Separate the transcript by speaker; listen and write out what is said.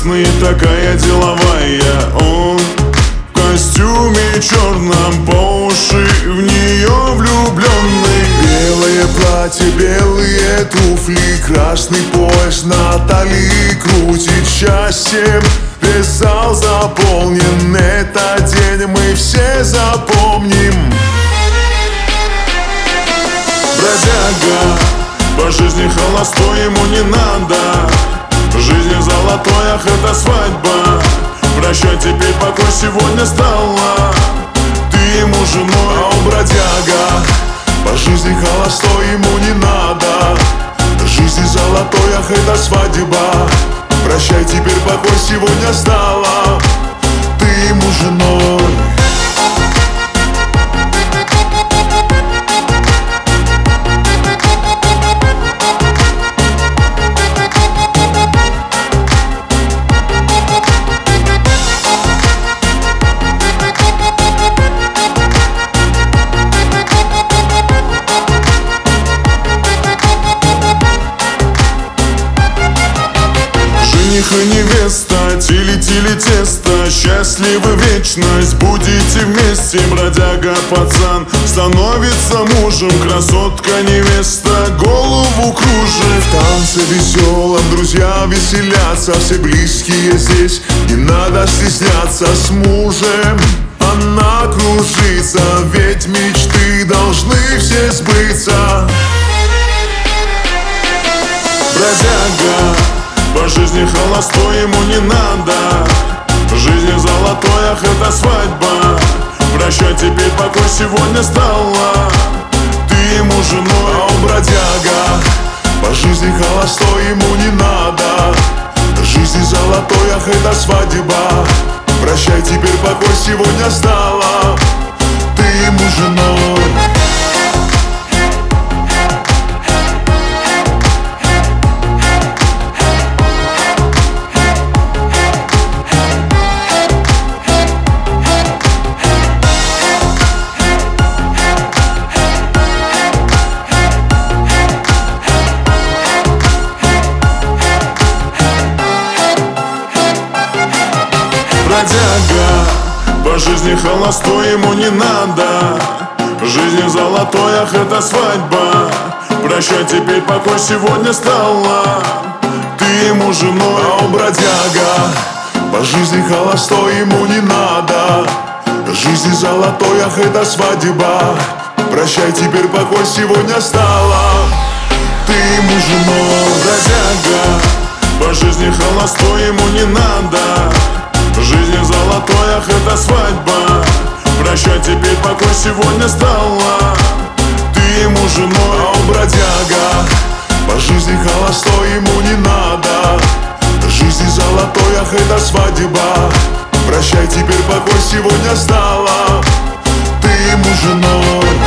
Speaker 1: известный, такая деловая. Он в костюме черном, по уши в нее влюбленный.
Speaker 2: Белое платье, белые туфли, красный пояс на талии крутит счастьем. Весь зал заполнен, этот день мы все запомним.
Speaker 1: Бродяга, по жизни холостой, ему не надо. В жизни золотой, ах, это свадьба. Прощай, теперь покой сегодня стала ты ему женой.
Speaker 2: А он бродяга, по жизни холостой, ему не надо. В жизни золотой, ах, это свадьба. Прощай, теперь покой сегодня стала ты ему женой.
Speaker 1: Жених и невеста, тили-тили тесто, счастливы вечность, будете вместе. Бродяга пацан становится мужем, красотка невеста голову кружит.
Speaker 2: В танце веселом друзья веселятся, все близкие здесь, не надо стесняться. С мужем она кружится, ведь мечты должны все сбыться.
Speaker 1: Бродяга, по жизни холостой, ему не надо. В жизни золотой, ах, это свадьба. Прощай, теперь покой сегодня стала ты ему женой.
Speaker 2: А он бродяга, по жизни холостой, ему не надо. В жизни золотой, ах, это свадьба. Прощай, теперь покой сегодня стала ты ему женой.
Speaker 1: Бродяга, по жизни холостой, ему не надо. В жизни золотой, ах, это свадьба. Прощай, теперь покой сегодня стала ты ему женой.
Speaker 2: А он бродяга, по жизни холостой, ему не надо. В жизни золотой, ах, это свадьба. Прощай, теперь покой сегодня стала ты ему женой.
Speaker 1: Бродяга, по жизни холостой, ему не надо. В жизни золотой, ах, это свадьба. Прощай, теперь покой сегодня стала ты ему женой.
Speaker 2: А он бродяга, по жизни холостой, ему не надо. В жизни золотой, ах, это свадьба. Прощай, теперь покой сегодня стала ты ему женой.